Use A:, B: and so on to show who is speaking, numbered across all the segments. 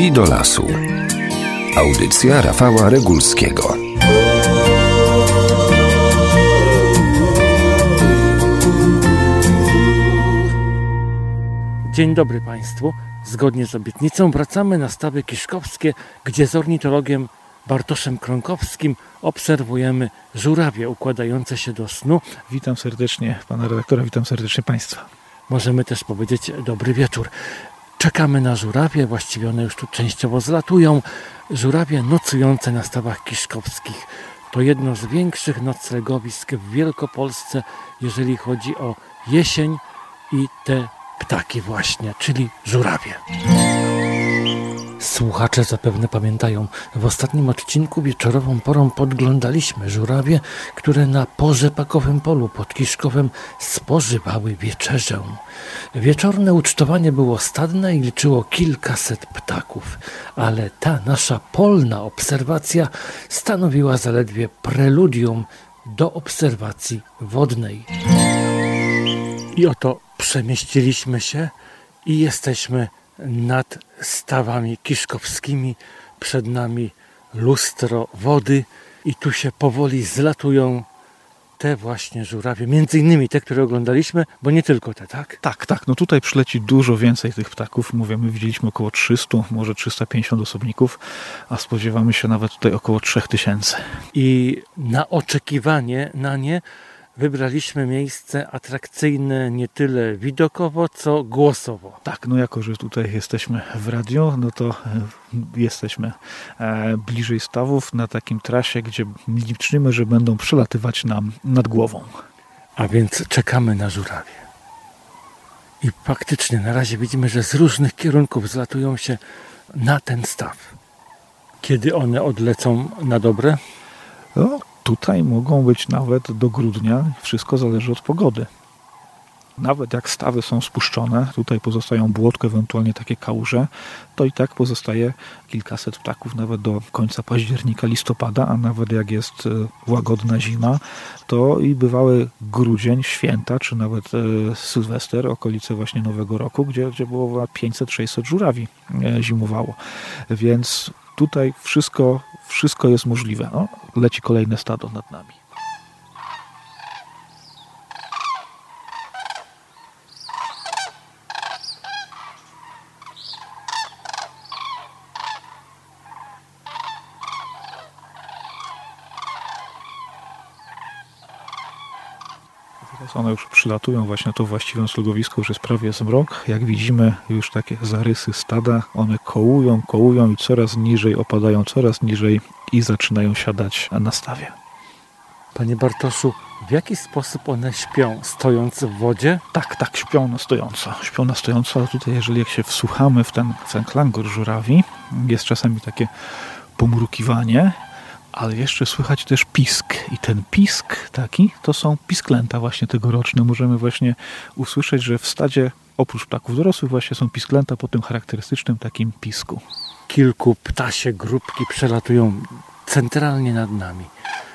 A: Drzwi do lasu. Audycja Rafała Regulskiego.
B: Dzień dobry Państwu. Zgodnie z obietnicą wracamy na Stawy Kiszkowskie, gdzie z ornitologiem Bartoszem Kronkowskim obserwujemy żurawie układające się do snu.
C: Witam serdecznie pana redaktora, witam serdecznie Państwa.
B: Możemy też powiedzieć dobry wieczór. Czekamy na żurawie, właściwie one już tu częściowo zlatują. Żurawie nocujące na Stawach Kiszkowskich. To jedno z większych noclegowisk w Wielkopolsce, jeżeli chodzi o jesień i te ptaki właśnie, czyli żurawie. Słuchacze zapewne pamiętają, w ostatnim odcinku wieczorową porą podglądaliśmy żurawie, które na porzepakowym polu pod Kiszkowem spożywały wieczerzę. Wieczorne ucztowanie było stadne i liczyło kilkaset ptaków, ale ta nasza polna obserwacja stanowiła zaledwie preludium do obserwacji wodnej. I oto przemieściliśmy się i jesteśmy nad Stawami Kiszkowskimi. Przed nami lustro wody i tu się powoli zlatują te właśnie żurawie, między innymi te, które oglądaliśmy, bo nie tylko te, tak?
C: Tak, no tutaj przyleci dużo więcej tych ptaków. Mówię, my widzieliśmy około 300, może 350 osobników, a spodziewamy się nawet tutaj około 3000.
B: I na oczekiwanie na nie wybraliśmy miejsce atrakcyjne nie tyle widokowo, co głosowo.
C: Tak, no jako, że tutaj jesteśmy w radiu, no to jesteśmy bliżej stawów na takim trasie, gdzie liczymy, że będą przelatywać nam nad głową.
B: A więc czekamy na żurawie. I faktycznie na razie widzimy, że z różnych kierunków zlatują się na ten staw. Kiedy one odlecą na dobre?
C: No, tutaj mogą być nawet do grudnia, wszystko zależy od pogody. Nawet jak stawy są spuszczone, tutaj pozostają błotko, ewentualnie takie kałuże, to i tak pozostaje kilkaset ptaków nawet do końca października, listopada, a nawet jak jest łagodna zima, to i bywały grudzień, święta, czy nawet Sylwester, okolice właśnie Nowego Roku, gdzie było 500-600 żurawi zimowało. Więc tutaj wszystko jest możliwe. No, leci kolejne stado nad nami. Teraz one już przylatują właśnie na to właściwe noclegowisko, już jest prawie zmrok. Jak widzimy, już takie zarysy stada, one kołują i coraz niżej opadają, coraz niżej i zaczynają siadać na stawie.
B: Panie Bartoszu, w jaki sposób one śpią? Stojąc w wodzie?
C: Tak, śpią na stojąco, ale tutaj jeżeli jak się wsłuchamy w ten klangor żurawi, jest czasami takie pomrukiwanie, ale jeszcze słychać też pisk. I ten pisk taki, to są pisklęta właśnie tegoroczne. Możemy właśnie usłyszeć, że w stadzie oprócz ptaków dorosłych właśnie są pisklęta po tym charakterystycznym takim pisku.
B: Kilku ptasie grupki przelatują centralnie nad nami.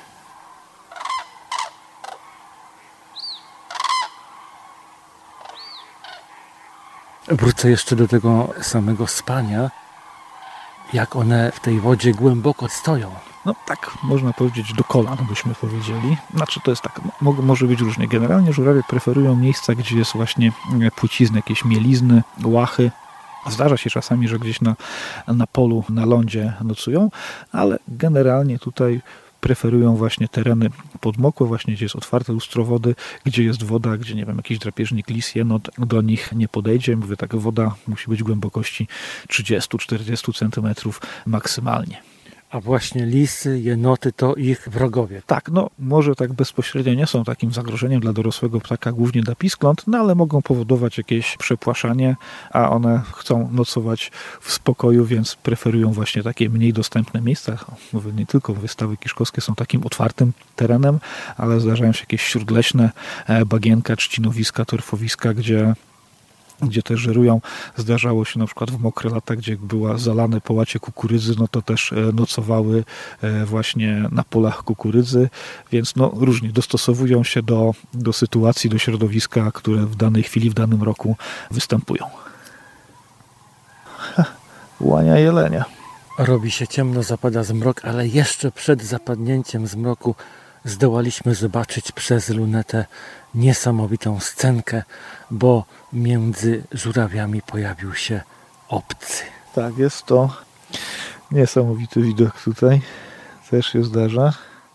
B: Wrócę jeszcze do tego samego spania. Jak one w tej wodzie głęboko stoją.
C: No tak, można powiedzieć do kolan, byśmy powiedzieli. Znaczy to jest tak, może być różnie. Generalnie żurawie preferują miejsca, gdzie jest właśnie płcizny, jakieś mielizny, łachy. Zdarza się czasami, że gdzieś na polu, na lądzie nocują, ale generalnie tutaj preferują właśnie tereny podmokłe, właśnie gdzie jest otwarte lustro wody, gdzie jest woda, gdzie nie wiem, jakiś drapieżnik, lis, jenot do nich nie podejdzie. Mówię tak, woda musi być głębokości 30-40 cm maksymalnie.
B: A właśnie lisy, jenoty to ich wrogowie.
C: Tak, no może tak bezpośrednio nie są takim zagrożeniem dla dorosłego ptaka, głównie dla piskląt, no ale mogą powodować jakieś przepłaszanie, a one chcą nocować w spokoju, więc preferują właśnie takie mniej dostępne miejsca. Mówię, nie tylko Stawy Kiszkowskie są takim otwartym terenem, ale zdarzają się jakieś śródleśne bagienka, trzcinowiska, torfowiska, gdzie też żerują. Zdarzało się na przykład w mokre lata, gdzie była zalane połacie kukurydzy, no to też nocowały właśnie na polach kukurydzy, więc no różnie dostosowują się do sytuacji, do środowiska, które w danej chwili, w danym roku występują. łania jelenia.
B: Robi się ciemno, zapada zmrok, ale jeszcze przed zapadnięciem zmroku zdołaliśmy zobaczyć przez lunetę niesamowitą scenkę, bo między żurawiami pojawił się obcy.
C: Tak, jest to niesamowity widok tutaj. Też się zdarza.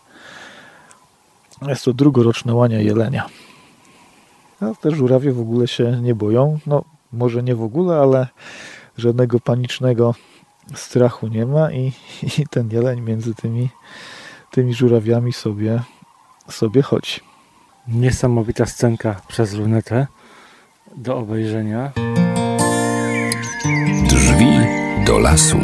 C: Jest to drugoroczne łania jelenia. A te żurawie w ogóle się nie boją. No, może nie w ogóle, ale żadnego panicznego strachu nie ma i ten jeleń między tymi żurawiami sobie chodzi.
B: Niesamowita scenka przez lunetę do obejrzenia.
A: Drzwi do lasu.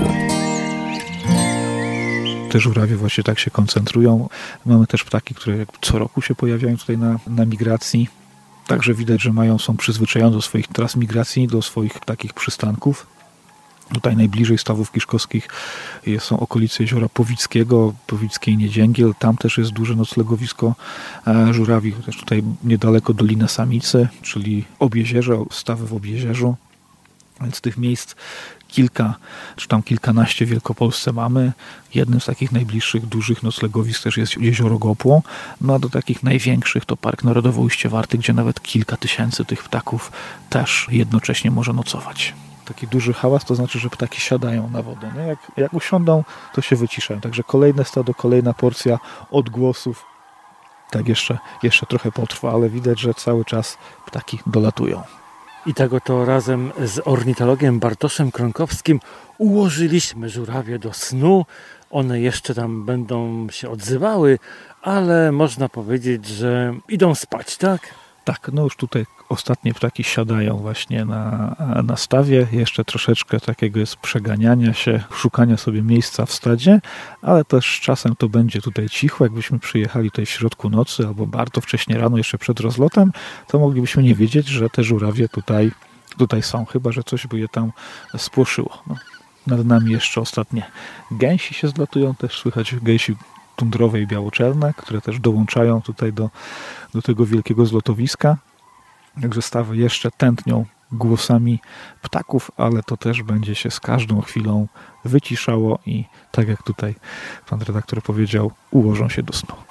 C: Te żurawie właśnie tak się koncentrują. Mamy też ptaki, które co roku się pojawiają tutaj na migracji. Także widać, że są przyzwyczajone do swoich tras migracji, do swoich takich przystanków. Tutaj najbliżej Stawów Kiszkowskich są okolice jeziora Powickiego, Powickiej Niedzięgiel. Tam też jest duże noclegowisko żurawi. Też tutaj niedaleko Dolina Samicy, czyli Obiezierze, Stawy w Obiezierzu. Więc tych miejsc kilka, czy tam kilkanaście w Wielkopolsce mamy. Jednym z takich najbliższych, dużych noclegowisk też jest jezioro Gopło. No a do takich największych to Park Narodowy Ujście Warty, gdzie nawet kilka tysięcy tych ptaków też jednocześnie może nocować. Taki duży hałas to znaczy, że ptaki siadają na wodę. Nie? Jak usiądą, to się wyciszają. Także kolejne stado, kolejna porcja odgłosów. Tak jeszcze trochę potrwa, ale widać, że cały czas ptaki dolatują.
B: I tak oto razem z ornitologiem Bartoszem Kronkowskim ułożyliśmy żurawie do snu. One jeszcze tam będą się odzywały, ale można powiedzieć, że idą spać, tak?
C: Tak, no już tutaj ostatnie ptaki siadają właśnie na stawie. Jeszcze troszeczkę takiego jest przeganiania się, szukania sobie miejsca w stadzie, ale też czasem to będzie tutaj cicho. Jakbyśmy przyjechali tutaj w środku nocy albo bardzo wcześnie rano, jeszcze przed rozlotem, to moglibyśmy nie wiedzieć, że te żurawie tutaj są, chyba że coś by je tam spłoszyło. No, nad nami jeszcze ostatnie gęsi się zlatują, też słychać gęsi tundrowe i białoczerne, które też dołączają tutaj do tego wielkiego zlotowiska. Także stawy jeszcze tętnią głosami ptaków, ale to też będzie się z każdą chwilą wyciszało i tak jak tutaj pan redaktor powiedział, ułożą się do snu.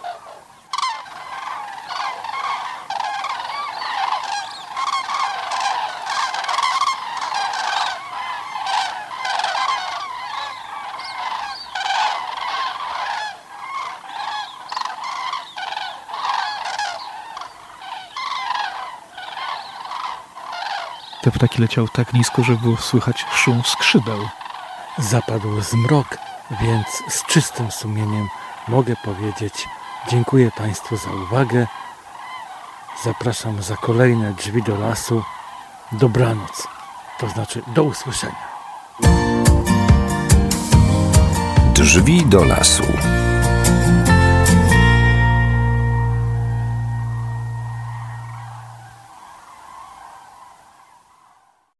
C: Te ptaki leciały tak nisko, że było słychać szum skrzydeł.
B: Zapadł zmrok, więc z czystym sumieniem mogę powiedzieć dziękuję Państwu za uwagę. Zapraszam za kolejne Drzwi do lasu. Dobranoc, to znaczy do usłyszenia.
A: Drzwi do lasu.